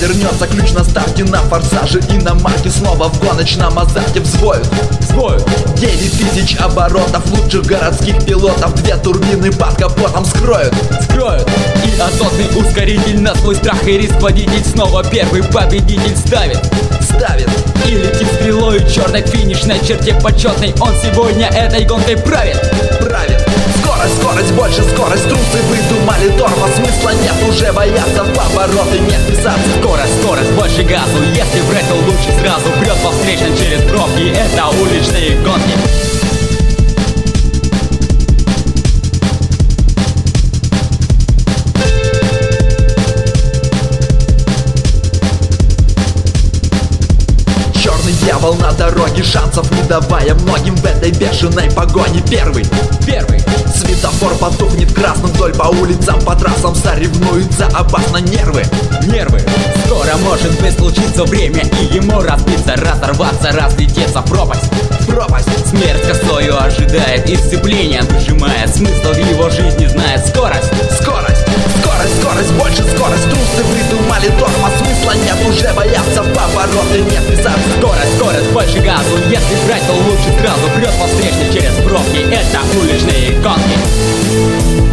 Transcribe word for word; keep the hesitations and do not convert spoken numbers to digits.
вернется, ключ на старте, на форсаже и на марке. Снова в гоночном азарте взвоют, взвоют девять тысяч оборотов лучших городских пилотов. Две турбины под капотом скроют, скроют. И азотный ускоритель на свой страх и риск водитель снова первый победитель ставит, ставит. И летит стрелой черной к финишной черте почетной. Он сегодня этой гонкой правит, правит. Скорость, скорость, больше скорость. Трусы выдумали тормоз, смысла нет, уже боятся в повороты не вписаться. Скорость, скорость, больше газу. Если в рэкл лучше сразу прет по встречным через пробки. Это уличные гонки. Дьявол на дороге, шансов не давая многим в этой бешеной погоне. Первый, первый светофор потухнет красным, вдоль по улицам, по трассам соревнуются опасно нервы, нервы. Скоро может быть случиться время, и ему разбиться, разорваться, разлететься в пропасть, в пропасть. Смерть косою ожидает и сцепление выжимает, смысл в его жизни знает. Скорость, скорость, скорость, скорость, больше скорость. Трусы выдумали тормоз, смысла нет, уже боятся в повороты не вписаться. Скорость, скорость, больше газу. Если брать, то лучше сразу прет по встречной через пробки. Это уличные гонки.